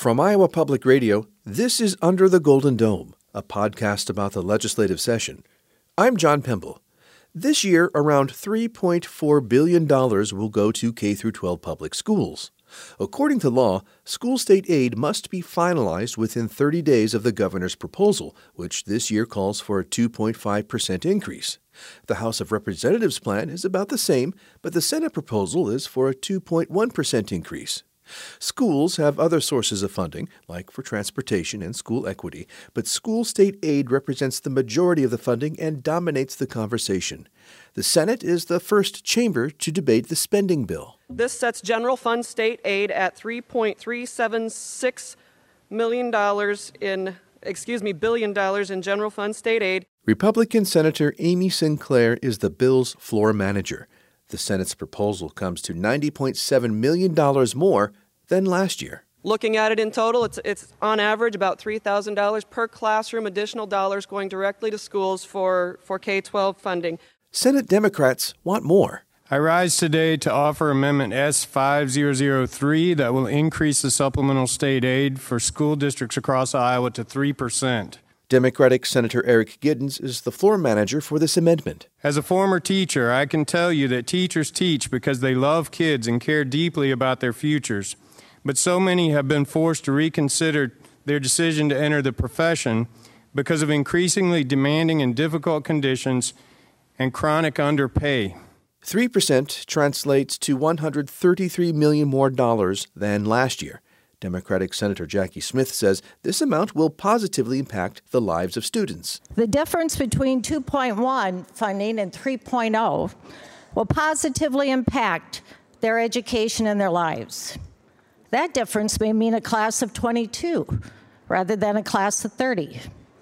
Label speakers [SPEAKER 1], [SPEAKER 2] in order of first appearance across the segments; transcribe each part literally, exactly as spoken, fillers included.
[SPEAKER 1] From Iowa Public Radio, this is Under the Golden Dome, a podcast about the legislative session. I'm John Pemble. This year, around three point four billion dollars will go to K through twelve public schools. According to law, school state aid must be finalized within thirty days of the governor's proposal, which this year calls for a two point five percent increase. The House of Representatives plan is about the same, but the Senate proposal is for a two point one percent increase. Schools have other sources of funding, like for transportation and school equity, but school state aid represents the majority of the funding and dominates the conversation. The Senate is the first chamber to debate the spending bill.
[SPEAKER 2] This sets general fund state aid at three point three seven six million dollars in, excuse me, billion dollars in general fund state aid.
[SPEAKER 1] Republican Senator Amy Sinclair is the bill's floor manager. The Senate's proposal comes to ninety point seven million dollars more than last year.
[SPEAKER 2] Looking at it in total, it's it's on average about three thousand dollars per classroom, additional dollars going directly to schools for, for K twelve funding.
[SPEAKER 1] Senate Democrats want more.
[SPEAKER 3] I rise today to offer Amendment S five thousand three that will increase the supplemental state aid for school districts across Iowa to three percent.
[SPEAKER 1] Democratic Senator Eric Giddens is the floor manager for this amendment.
[SPEAKER 3] As a former teacher, I can tell you that teachers teach because they love kids and care deeply about their futures. But so many have been forced to reconsider their decision to enter the profession because of increasingly demanding and difficult conditions and chronic underpay.
[SPEAKER 1] three percent translates to one hundred thirty-three million dollars more dollars than last year. Democratic Senator Jackie Smith says this amount will positively impact the lives of students.
[SPEAKER 4] The difference between two point one funding and three point oh will positively impact their education and their lives. That difference may mean a class of twenty-two rather than a class of thirty.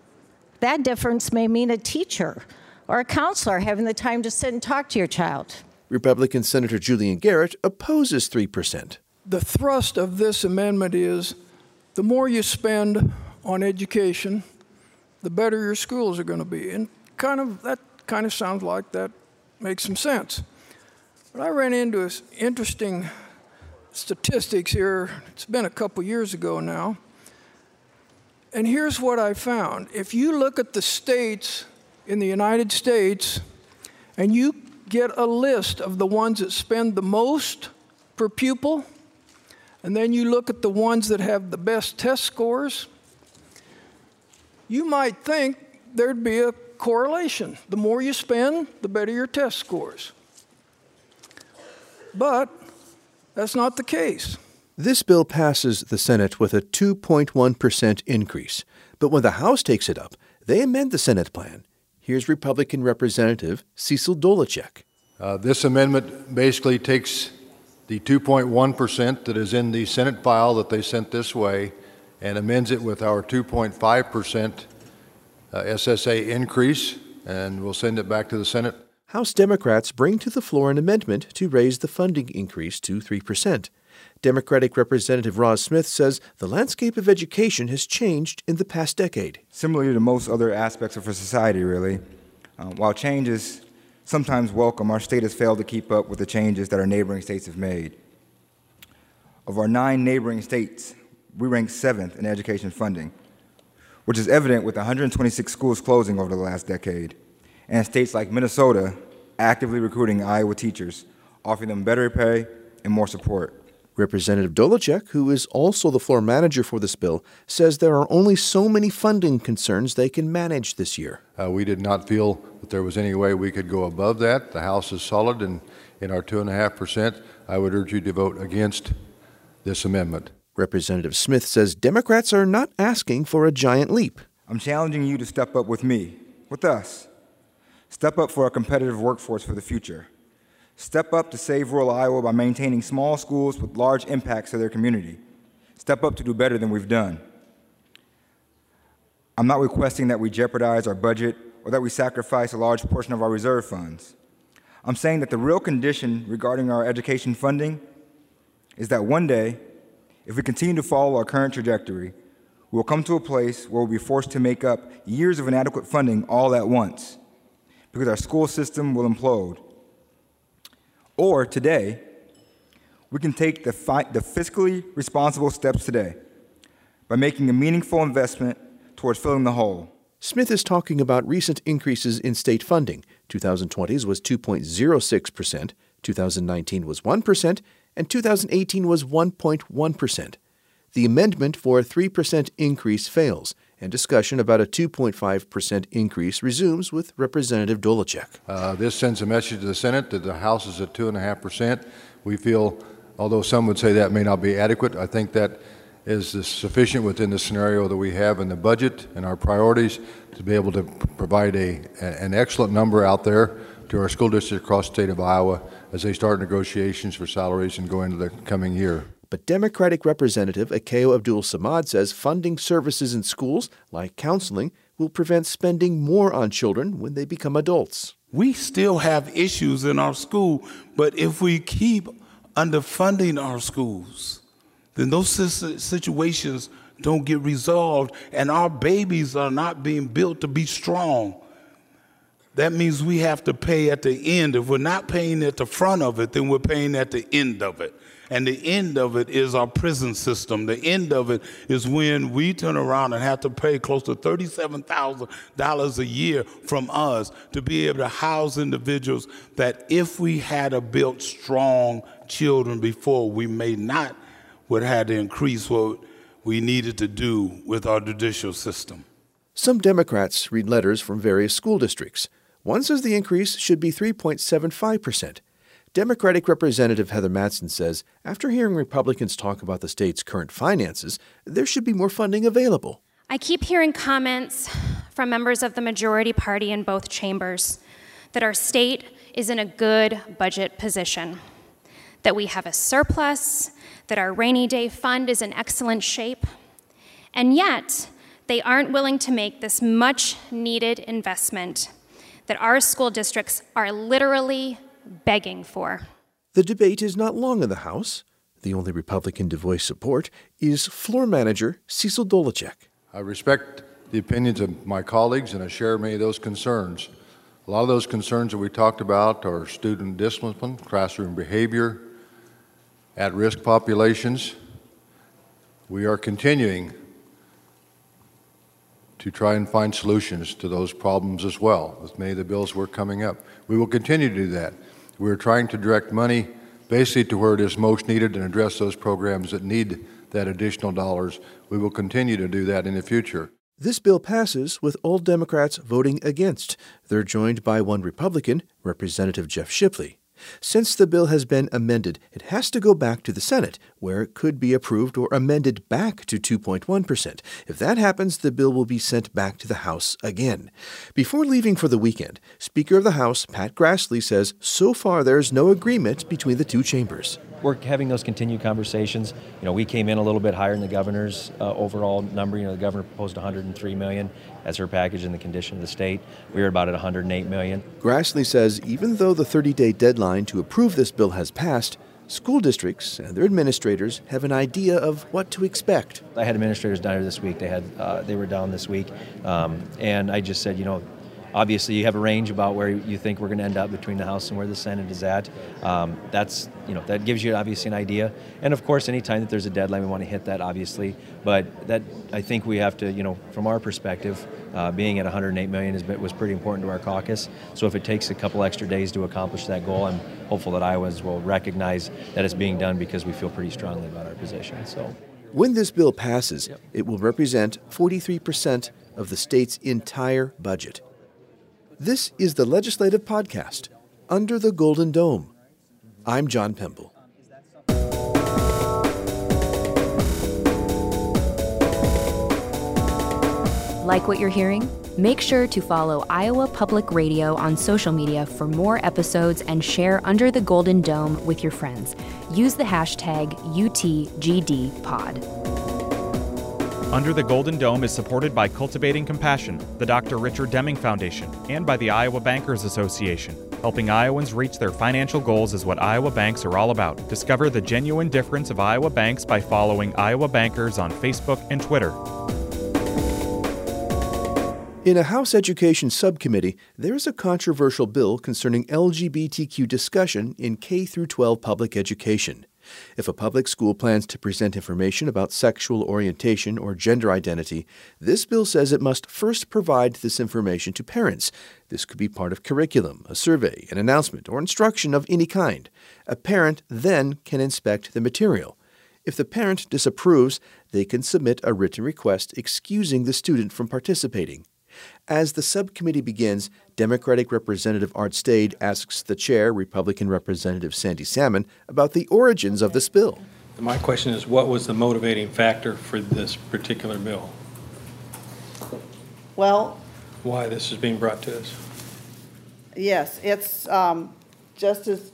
[SPEAKER 4] That difference may mean a teacher or a counselor having the time to sit and talk to your child.
[SPEAKER 1] Republican Senator Julian Garrett opposes three percent.
[SPEAKER 5] The thrust of this amendment is the more you spend on education, the better your schools are going to be. And kind of that kind of sounds like that makes some sense. But I ran into this interesting statistics here. It's been a couple years ago now. And here's what I found. If you look at the states in the United States and you get a list of the ones that spend the most per pupil, and then you look at the ones that have the best test scores, you might think there'd be a correlation. The more you spend, the better your test scores. But that's not the case.
[SPEAKER 1] This bill passes the Senate with a two point one percent increase. But when the House takes it up, they amend the Senate plan. Here's Republican Representative Cecil Dolachek.
[SPEAKER 6] Uh, this amendment basically takes the two point one percent that is in the Senate file that they sent this way and amends it with our two point five percent uh, S S A increase, and we'll send it back to the Senate.
[SPEAKER 1] House Democrats bring to the floor an amendment to raise the funding increase to three percent. Democratic Representative Roz Smith says the landscape of education has changed in the past decade.
[SPEAKER 7] Similarly to most other aspects of our society, really, uh, while change is sometimes welcome, our state has failed to keep up with the changes that our neighboring states have made. Of our nine neighboring states, we rank seventh in education funding, which is evident with one hundred twenty-six schools closing over the last decade, and states like Minnesota actively recruiting Iowa teachers, offering them better pay and more support.
[SPEAKER 1] Representative Dolachek, who is also the floor manager for this bill, says there are only so many funding concerns they can manage this year.
[SPEAKER 6] Uh, we did not feel that there was any way we could go above that. The House is solid in, in our two point five percent. I would urge you to vote against this amendment.
[SPEAKER 1] Representative Smith says Democrats are not asking for a giant leap.
[SPEAKER 7] I'm challenging you to step up with me, with us. Step up for a competitive workforce for the future. Step up to save rural Iowa by maintaining small schools with large impacts to their community. Step up to do better than we've done. I'm not requesting that we jeopardize our budget or that we sacrifice a large portion of our reserve funds. I'm saying that the real condition regarding our education funding is that one day, if we continue to follow our current trajectory, we will come to a place where we'll be forced to make up years of inadequate funding all at once, because our school system will implode. Or today, we can take the, fi- the fiscally responsible steps today by making a meaningful investment towards filling the hole.
[SPEAKER 1] Smith is talking about recent increases in state funding. twenty twenty's was two point zero six percent, two thousand nineteen was one percent, and two thousand eighteen was one point one percent. The amendment for a three percent increase fails, and discussion about a two point five percent increase resumes with Representative Dolachek.
[SPEAKER 6] Uh, this sends a message to the Senate that the House is at two point five percent. We feel, although some would say that may not be adequate, I think that is sufficient within the scenario that we have in the budget and our priorities to be able to provide a, an excellent number out there to our school districts across the state of Iowa as they start negotiations for salaries and go into the coming year.
[SPEAKER 1] But Democratic Representative Akeo Abdul Samad says funding services in schools, like counseling, will prevent spending more on children when they become adults.
[SPEAKER 8] We still have issues in our school, but if we keep underfunding our schools, then those situations don't get resolved, and our babies are not being built to be strong. That means we have to pay at the end. If we're not paying at the front of it, then we're paying at the end of it. And the end of it is our prison system. The end of it is when we turn around and have to pay close to thirty-seven thousand dollars a year from us to be able to house individuals that if we had a built strong children before, we may not would have had to increase what we needed to do with our judicial system.
[SPEAKER 1] Some Democrats read letters from various school districts. One says the increase should be three point seven five percent. Democratic Representative Heather Mattson says after hearing Republicans talk about the state's current finances, there should be more funding available.
[SPEAKER 9] I keep hearing comments from members of the majority party in both chambers that our state is in a good budget position, that we have a surplus, that our rainy day fund is in excellent shape, and yet they aren't willing to make this much needed investment that our school districts are literally begging for.
[SPEAKER 1] The debate is not long in the House. The only Republican to voice support is floor manager Cecil Dolachek.
[SPEAKER 6] I respect the opinions of my colleagues and I share many of those concerns. A lot of those concerns that we talked about are student discipline, classroom behavior, at-risk populations. We are continuing to try and find solutions to those problems as well with many of the bills we're coming up. We will continue to do that. We're trying to direct money basically to where it is most needed and address those programs that need that additional dollars. We will continue to do that in the future.
[SPEAKER 1] This bill passes with all Democrats voting against. They're joined by one Republican, Representative Jeff Shipley. Since the bill has been amended, it has to go back to the Senate, where it could be approved or amended back to two point one percent. If that happens, the bill will be sent back to the House again. Before leaving for the weekend, Speaker of the House, Pat Grassley, says so far there's no agreement between the two chambers.
[SPEAKER 10] We're having those continued conversations. You know, we came in a little bit higher than the governor's uh, overall number. You know, the governor proposed one hundred three million dollars as her package in the condition of the state. We were about at one hundred eight million dollars.
[SPEAKER 1] Grassley says even though the thirty-day deadline to approve this bill has passed, school districts and their administrators have an idea of what to expect.
[SPEAKER 10] I had administrators down here this week. They had uh, they were down this week, um, and I just said, you know, obviously you have a range about where you think we're going to end up between the House and where the Senate is at. Um, that's, you know, that gives you obviously an idea. And of course, anytime that there's a deadline, we want to hit that, obviously. But that, I think we have to, you know, from our perspective, uh, being at one hundred eight million dollars is, was pretty important to our caucus. So if it takes a couple extra days to accomplish that goal, I'm hopeful that Iowans will recognize that it's being done because we feel pretty strongly about our position. So,
[SPEAKER 1] when this bill passes, yep, it will represent forty-three percent of the state's entire budget. This is the Legislative Podcast, Under the Golden Dome. I'm John Pemble.
[SPEAKER 11] Like what you're hearing? Make sure to follow Iowa Public Radio on social media for more episodes and share Under the Golden Dome with your friends. Use the hashtag U T G D pod.
[SPEAKER 12] Under the Golden Dome is supported by Cultivating Compassion, the Doctor Richard Deming Foundation, and by the Iowa Bankers Association. Helping Iowans reach their financial goals is what Iowa banks are all about. Discover the genuine difference of Iowa banks by following Iowa Bankers on Facebook and Twitter.
[SPEAKER 1] In a House Education Subcommittee, there is a controversial bill concerning L G B T Q discussion in K through twelve public education. If a public school plans to present information about sexual orientation or gender identity, this bill says it must first provide this information to parents. This could be part of curriculum, a survey, an announcement, or instruction of any kind. A parent then can inspect the material. If the parent disapproves, they can submit a written request excusing the student from participating. As the subcommittee begins, Democratic Representative Art Stade asks the chair, Republican Representative Sandy Salmon, about the origins of this bill.
[SPEAKER 13] My question is, what was the motivating factor for this particular bill?
[SPEAKER 14] Well,
[SPEAKER 13] Why this is being brought to us?
[SPEAKER 14] yes, it's um, just as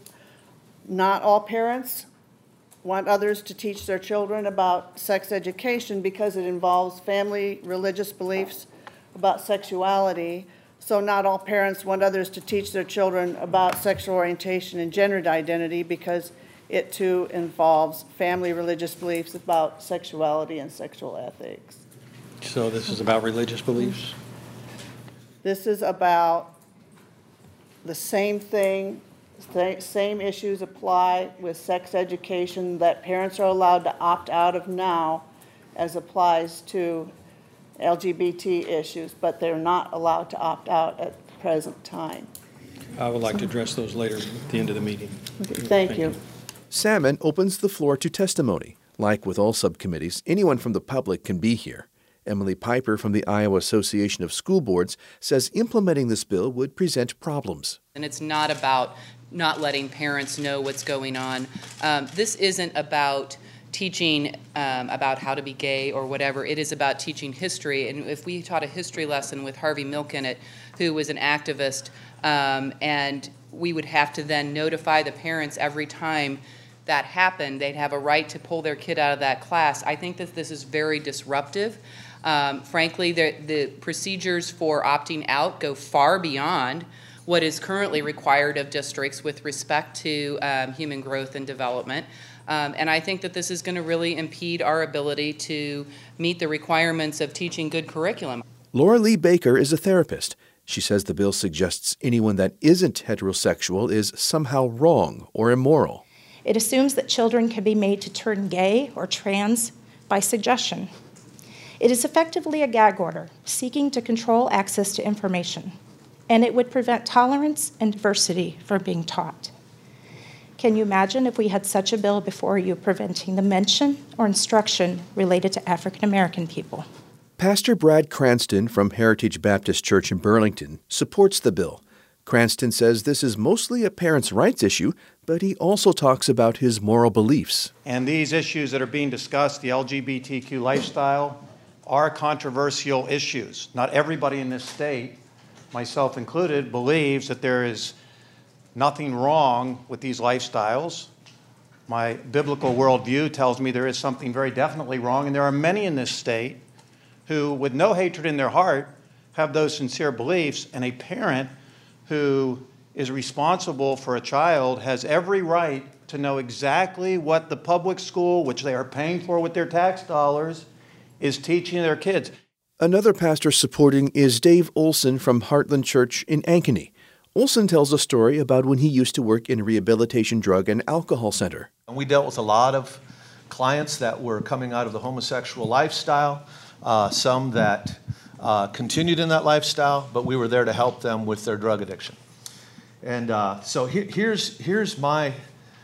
[SPEAKER 14] not all parents want others to teach their children about sex education because it involves family religious beliefs about sexuality. So not all parents want others to teach their children about sexual orientation and gender identity because it too involves family religious beliefs about sexuality and sexual ethics.
[SPEAKER 13] So this is about religious beliefs?
[SPEAKER 14] This is about the same thing, same issues apply with sex education that parents are allowed to opt out of now as applies to L G B T issues, but they're not allowed to opt out at the present time.
[SPEAKER 13] I would like to address those later at the end of the meeting.
[SPEAKER 14] Okay, thank, thank you. you.
[SPEAKER 1] Salmon opens the floor to testimony. Like with all subcommittees, anyone from the public can be here. Emily Piper from the Iowa Association of School Boards says implementing this bill would present problems.
[SPEAKER 15] And it's not about not letting parents know what's going on. Um, this isn't about teaching um, about how to be gay or whatever. It is about teaching history. And if we taught a history lesson with Harvey Milk in it, who was an activist, um, and we would have to then notify the parents every time that happened, they'd have a right to pull their kid out of that class. I think that this is very disruptive. Um, frankly, the, the procedures for opting out go far beyond what is currently required of districts with respect to um, human growth and development. Um, and I think that this is going to really impede our ability to meet the requirements of teaching good curriculum.
[SPEAKER 1] Laura Lee Baker is a therapist. She says the bill suggests anyone that isn't heterosexual is somehow wrong or immoral.
[SPEAKER 16] It assumes that children can be made to turn gay or trans by suggestion. It is effectively a gag order seeking to control access to information, and it would prevent tolerance and diversity from being taught. Can you imagine if we had such a bill before you preventing the mention or instruction related to African American people?
[SPEAKER 1] Pastor Brad Cranston from Heritage Baptist Church in Burlington supports the bill. Cranston says this is mostly a parents' rights issue, but he also talks about his moral beliefs.
[SPEAKER 17] And these issues that are being discussed, the L G B T Q lifestyle, are controversial issues. Not everybody in this state, myself included, believes that there is nothing wrong with these lifestyles. My biblical worldview tells me there is something very definitely wrong, and there are many in this state who, with no hatred in their heart, have those sincere beliefs, and a parent who is responsible for a child has every right to know exactly what the public school, which they are paying for with their tax dollars, is teaching their kids.
[SPEAKER 1] Another pastor supporting is Dave Olson from Heartland Church in Ankeny. Olson tells a story about when he used to work in a rehabilitation drug and alcohol center.
[SPEAKER 18] And we dealt with a lot of clients that were coming out of the homosexual lifestyle, uh, some that uh, continued in that lifestyle, but we were there to help them with their drug addiction. And uh, so he, here's, here's my,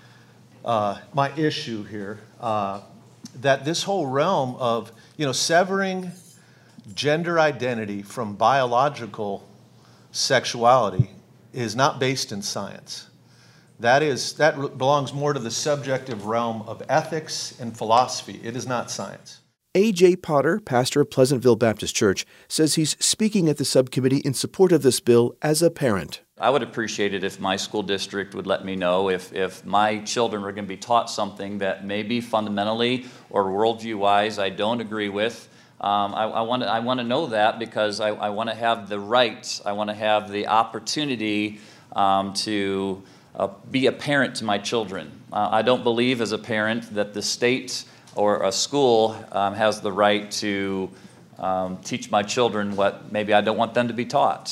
[SPEAKER 18] uh, my issue here, uh, that this whole realm of, you know, severing gender identity from biological sexuality is not based in science. That is, that belongs more to the subjective realm of ethics and philosophy. It is not science.
[SPEAKER 1] A J Potter, pastor of Pleasantville Baptist Church, says he's speaking at the subcommittee in support of this bill as a parent.
[SPEAKER 19] I would appreciate it if my school district would let me know if, if my children are going to be taught something that maybe fundamentally or worldview-wise I don't agree with. Um, I, I want to I want to know that because I, I want to have the rights, I want to have the opportunity um, to uh, be a parent to my children. Uh, I don't believe as a parent that the state or a school um, has the right to um, teach my children what maybe I don't want them to be taught.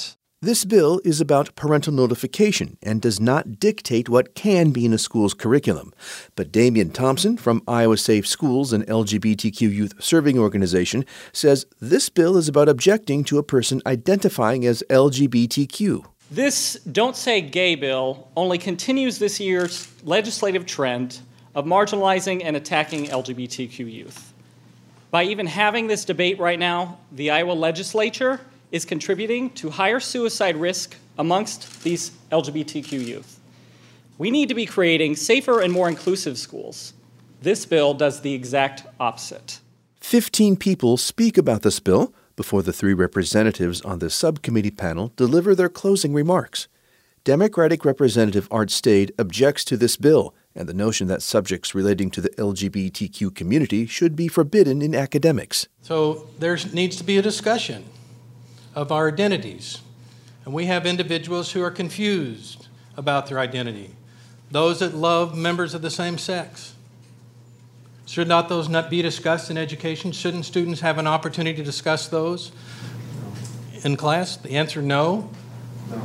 [SPEAKER 1] This bill is about parental notification and does not dictate what can be in a school's curriculum. But Damian Thompson from Iowa Safe Schools, an L G B T Q youth serving organization, says this bill is about objecting to a person identifying as L G B T Q.
[SPEAKER 20] This Don't Say Gay bill only continues this year's legislative trend of marginalizing and attacking L G B T Q youth. By even having this debate right now, the Iowa legislature is contributing to higher suicide risk amongst these L G B T Q youth. We need to be creating safer and more inclusive schools. This bill does the exact opposite.
[SPEAKER 1] Fifteen people speak about this bill before the three representatives on the subcommittee panel deliver their closing remarks. Democratic Representative Art Stade objects to this bill and the notion that subjects relating to the L G B T Q community should be forbidden in academics.
[SPEAKER 21] So there needs to be a discussion of our identities. And we have individuals who are confused about their identity. Those that love members of the same sex. Should not those not be discussed in education? Shouldn't students have an opportunity to discuss those in class? The answer, no. No.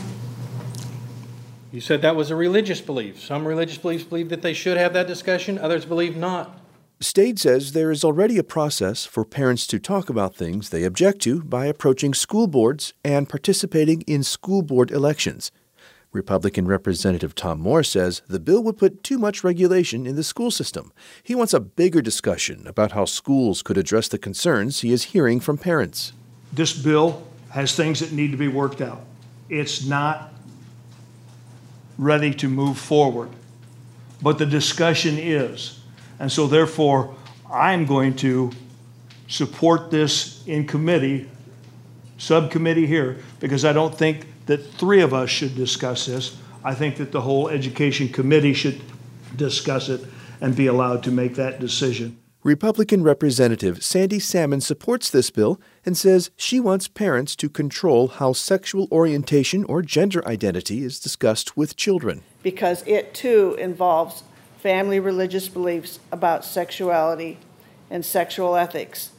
[SPEAKER 21] You said that was a religious belief. Some religious beliefs believe that they should have that discussion. Others believe not.
[SPEAKER 1] Stade says there is already a process for parents to talk about things they object to by approaching school boards and participating in school board elections. Republican Representative Tom Moore says the bill would put too much regulation in the school system. He wants a bigger discussion about how schools could address the concerns he is hearing from parents.
[SPEAKER 22] This bill has things that need to be worked out. It's not ready to move forward, but the discussion is. And so therefore, I'm going to support this in committee, subcommittee here, because I don't think that three of us should discuss this. I think that the whole education committee should discuss it and be allowed to make that decision.
[SPEAKER 1] Republican Representative Sandy Salmon supports this bill and says she wants parents to control how sexual orientation or gender identity is discussed with children.
[SPEAKER 14] Because it too involves family religious beliefs about sexuality and sexual ethics.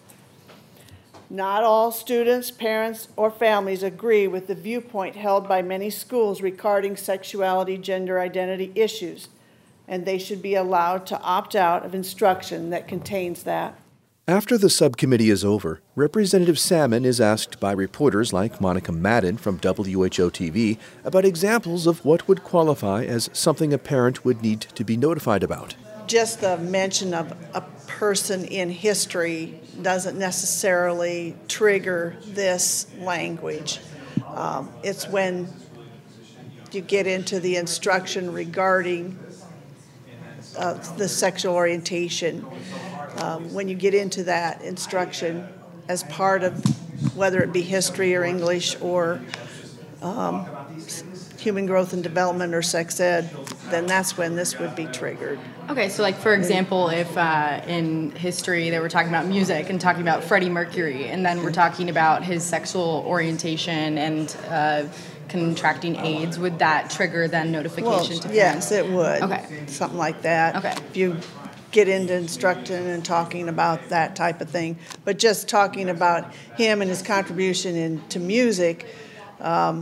[SPEAKER 14] Not all students, parents, or families agree with the viewpoint held by many schools regarding sexuality, gender identity issues, and they should be allowed to opt out of instruction that contains that.
[SPEAKER 1] After the subcommittee is over, Representative Salmon is asked by reporters like Monica Madden from W H O T V about examples of what would qualify as something a parent would need to be notified about.
[SPEAKER 14] Just the mention of a person in history doesn't necessarily trigger this language. Um, it's when you get into the instruction regarding uh, the sexual orientation. Um, when you get into that instruction as part of whether it be history or English or um, human growth and development or sex ed, then that's when this would be triggered.
[SPEAKER 23] Okay, so like for example, if uh, in history they were talking about music and talking about Freddie Mercury, and then we're talking about his sexual orientation and uh, contracting AIDS, would that trigger then notification
[SPEAKER 14] well,
[SPEAKER 23] to parents?
[SPEAKER 14] Yes, it would.
[SPEAKER 23] Okay.
[SPEAKER 14] Something like that.
[SPEAKER 23] Okay.
[SPEAKER 14] If you get into instructing and talking about that type of thing. But just talking about him and his contribution in, to music, um,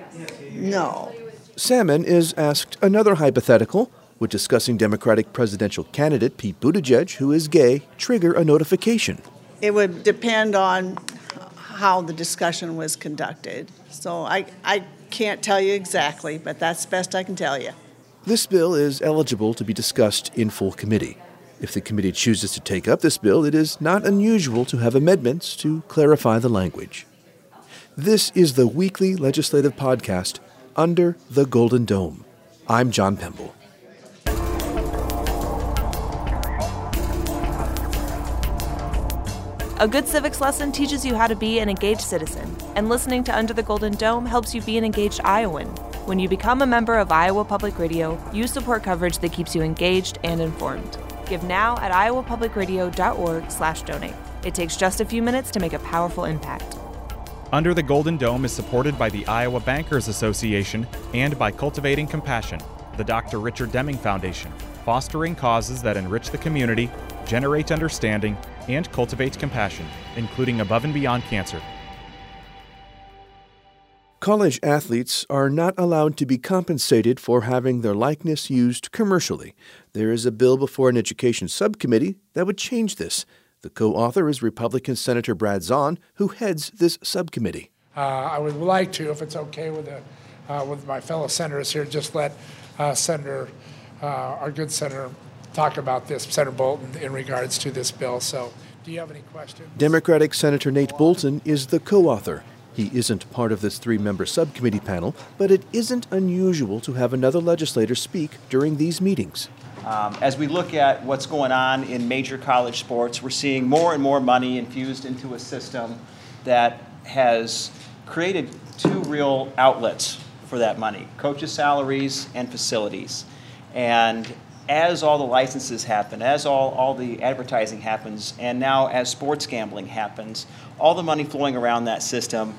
[SPEAKER 14] no.
[SPEAKER 1] Salmon is asked another hypothetical. Would discussing Democratic presidential candidate Pete Buttigieg, who is gay, trigger a notification?
[SPEAKER 14] It would depend on how the discussion was conducted. So I, I can't tell you exactly, but that's the best I can tell you.
[SPEAKER 1] This bill is eligible to be discussed in full committee. If the committee chooses to take up this bill, it is not unusual to have amendments to clarify the language. This is the weekly legislative podcast, Under the Golden Dome. I'm John Pemble.
[SPEAKER 24] A good civics lesson teaches you how to be an engaged citizen, and listening to Under the Golden Dome helps you be an engaged Iowan. When you become a member of Iowa Public Radio, you support coverage that keeps you engaged and informed. Give now at iowapublicradio.org slash donate. It takes just a few minutes to make a powerful impact.
[SPEAKER 12] Under the Golden Dome is supported by the Iowa Bankers Association and by Cultivating Compassion, the Doctor Richard Deming Foundation, fostering causes that enrich the community, generate understanding, and cultivate compassion, including Above and Beyond Cancer.
[SPEAKER 1] College athletes are not allowed to be compensated for having their likeness used commercially. There is a bill before an education subcommittee that would change this. The co-author is Republican Senator Brad Zahn, who heads this subcommittee.
[SPEAKER 2] Uh, I would like to, if it's okay with the, uh, with my fellow senators here, just let uh, Senator, uh, our good senator, talk about this, Senator Bolton, in regards to this bill. So, do you have any questions?
[SPEAKER 1] Democratic Senator Nate Bolton is the co-author. He isn't part of this three-member subcommittee panel, but it isn't unusual to have another legislator speak during these meetings.
[SPEAKER 3] Um, as we look at what's going on in major college sports, we're seeing more and more money infused into a system that has created two real outlets for that money: coaches' salaries and facilities. And as all the licenses happen, as all, all the advertising happens, and now as sports gambling happens, all the money flowing around that system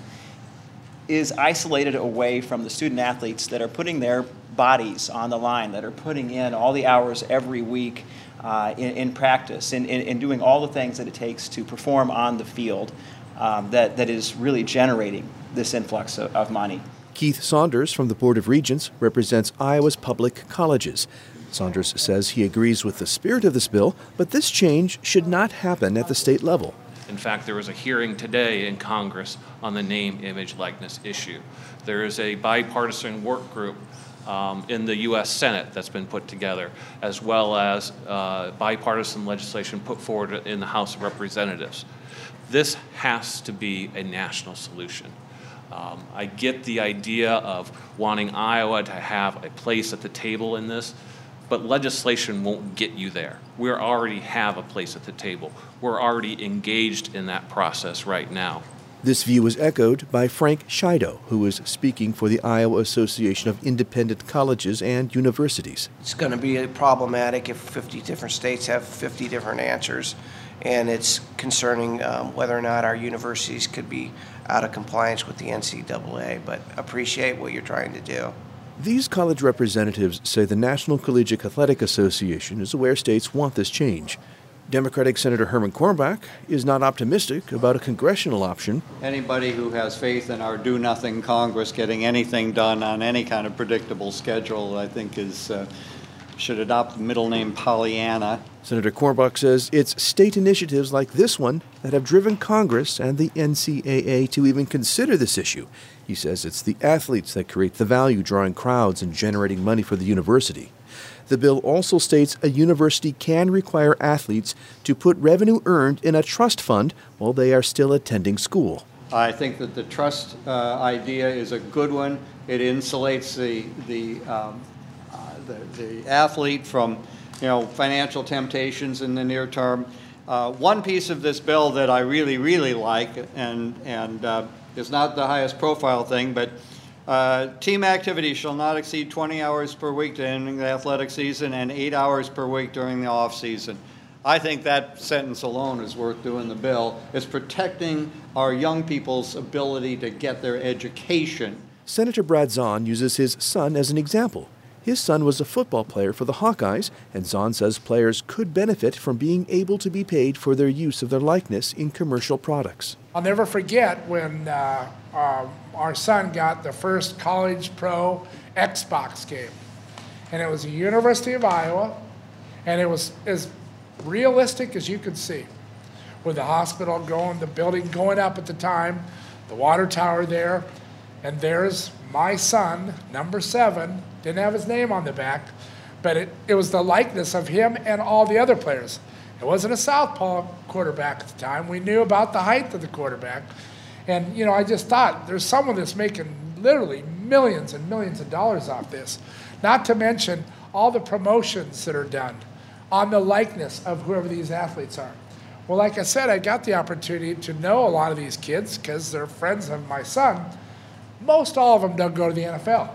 [SPEAKER 3] is isolated away from the student athletes that are putting their bodies on the line, that are putting in all the hours every week uh, in, in practice and in, in, in doing all the things that it takes to perform on the field um, that, that is really generating this influx of, of money.
[SPEAKER 1] Keith Saunders from the Board of Regents represents Iowa's public colleges. Saunders says he agrees with the spirit of this bill, but this change should not happen at the state level.
[SPEAKER 4] In fact, there was a hearing today in Congress on the name, image, likeness issue. There is a bipartisan work group um, in the U S Senate that's been put together, as well as uh, bipartisan legislation put forward in the House of Representatives. This has to be a national solution. Um, I get the idea of wanting Iowa to have a place at the table in this, but legislation won't get you there. We already have a place at the table. We're already engaged in that process right now.
[SPEAKER 1] This view was echoed by Frank Scheido, who is speaking for the Iowa Association of Independent Colleges and Universities.
[SPEAKER 5] It's going to be problematic if fifty different states have fifty different answers, and it's concerning um, whether or not our universities could be out of compliance with the N C double A, but appreciate what you're trying to do.
[SPEAKER 1] These college representatives say the National Collegiate Athletic Association is aware states want this change. Democratic Senator Herman Kornbach is not optimistic about a congressional option.
[SPEAKER 25] Anybody who has faith in our do-nothing Congress getting anything done on any kind of predictable schedule, I think, is uh, should adopt the middle name Pollyanna.
[SPEAKER 1] Senator Kornbach says it's state initiatives like this one that have driven Congress and the N C double A to even consider this issue. He says it's the athletes that create the value, drawing crowds and generating money for the university. The bill also states a university can require athletes to put revenue earned in a trust fund while they are still attending school.
[SPEAKER 25] I think that the trust uh, idea is a good one. It insulates the the, um, uh, the the athlete from, you know, financial temptations in the near term. Uh, one piece of this bill that I really, really like, and and uh, is not the highest profile thing, but uh, team activities shall not exceed twenty hours per week during the athletic season and eight hours per week during the off season. I think that sentence alone is worth doing the bill. It's protecting our young people's ability to get their education.
[SPEAKER 1] Senator Brad Zahn uses his son as an example. His son was a football player for the Hawkeyes, and Zahn says players could benefit from being able to be paid for their use of their likeness in commercial products.
[SPEAKER 2] I'll never forget when uh, uh, our son got the first college pro Xbox game. And it was the University of Iowa, and it was as realistic as you could see. With the hospital going, the building going up at the time, the water tower there, and there's my son, number seven, didn't have his name on the back, but it, it was the likeness of him and all the other players. It wasn't a southpaw quarterback at the time. We knew about the height of the quarterback. And, you know, I just thought there's someone that's making literally millions and millions of dollars off this. Not to mention all the promotions that are done on the likeness of whoever these athletes are. Well, like I said, I got the opportunity to know a lot of these kids because they're friends of my son. Most all of them don't go to the N F L.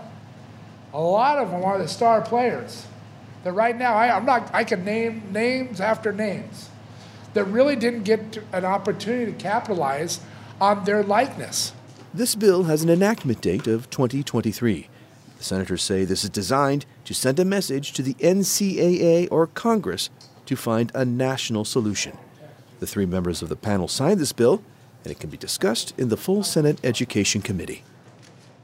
[SPEAKER 2] A lot of them are the star players that right now, I, I'm not, I can name names after names that really didn't get to an opportunity to capitalize on their likeness.
[SPEAKER 1] This bill has an enactment date of twenty twenty-three. The senators say this is designed to send a message to the N C double A or Congress to find a national solution. The three members of the panel signed this bill, and it can be discussed in the full Senate Education Committee.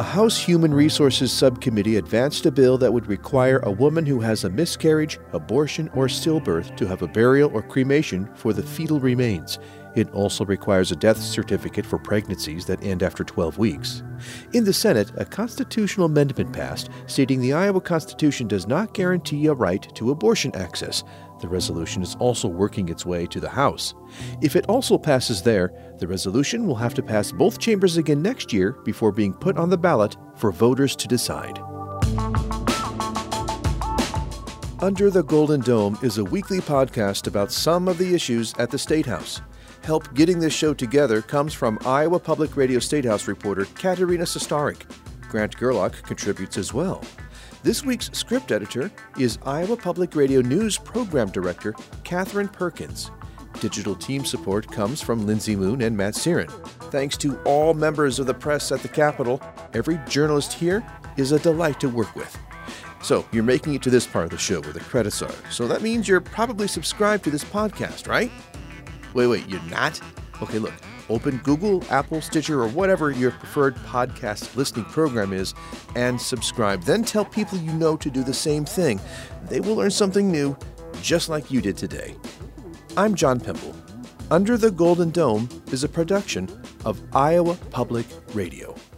[SPEAKER 1] House Human Resources Subcommittee advanced a bill that would require a woman who has a miscarriage, abortion, or stillbirth to have a burial or cremation for the fetal remains. It also requires a death certificate for pregnancies that end after twelve weeks. In the Senate, a constitutional amendment passed stating the Iowa Constitution does not guarantee a right to abortion access. The resolution is also working its way to the House. If it also passes there, the resolution will have to pass both chambers again next year before being put on the ballot for voters to decide. Under the Golden Dome is a weekly podcast about some of the issues at the State House. Help getting this show together comes from Iowa Public Radio State House reporter Katerina Sostarek. Grant Gerlach contributes as well. This week's script editor is Iowa Public Radio News Program Director Catherine Perkins. Digital team support comes from Lindsay Moon and Matt Siren. Thanks to all members of the press at the Capitol. Every journalist here is a delight to work with. So, you're making it to this part of the show where the credits are. So that means you're probably subscribed to this podcast, right? Wait, wait, you're not? Okay, look, open Google, Apple, Stitcher, or whatever your preferred podcast listening program is and subscribe. Then tell people you know to do the same thing. They will learn something new, just like you did today. I'm John Pemble. Under the Golden Dome is a production of Iowa Public Radio.